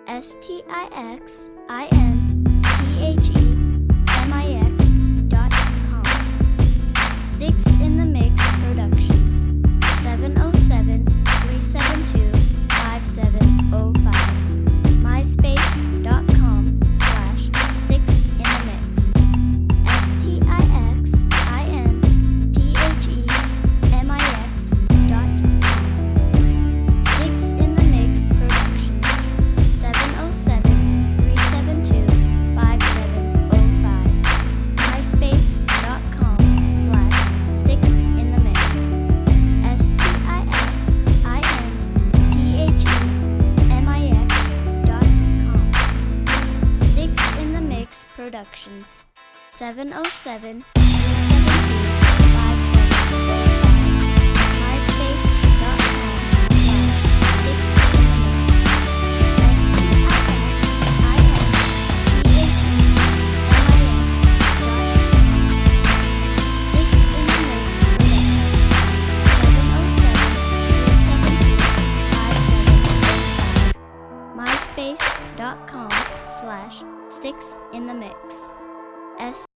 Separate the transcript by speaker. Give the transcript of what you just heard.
Speaker 1: STIXINTHEMIX.com. Sticks in the Mix Productions. 707-372-5705. MySpace.com/SticksInTheMix. STIXINTHEMIX.com. Sticks in the Mix Productions. 707-372-5705. MySpace.com/SticksInTheMix. STIXINTHEMIX.com. Sticks in the Mix Productions. 707-372-5705. MySpace.com/SticksInTheMix.